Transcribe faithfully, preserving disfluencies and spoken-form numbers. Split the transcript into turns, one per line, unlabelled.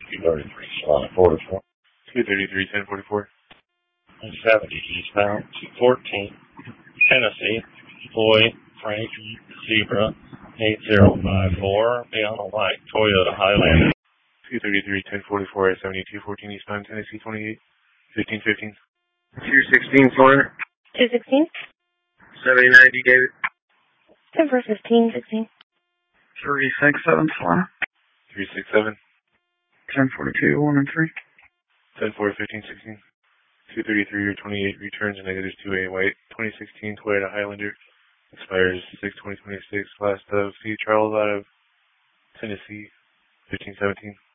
two thirty-three, slot forty-four.
two thirty-three, ten forty-four.
seventy eastbound, two fourteen, Tennessee, Floyd, Frankie, Zebra, eight zero five four, be on the light, Toyota Highlander.
two thirty-three, ten forty-four, I seventy, two fourteen eastbound, Tennessee, twenty-eight, fifteen fifteen.
two sixteen, Florida.
two sixteen.
seventy ninety, David.
ten for fifteen sixteen.
three six seven, Florida.
three six seven.
ten forty-two, one and three.
ten four, fifteen sixteen. two thirty-three or twenty-eight returns negative two A white. twenty sixteen Toyota Highlander expires six twenty twenty-six. Last of few trials out of Tennessee, fifteen seventeen.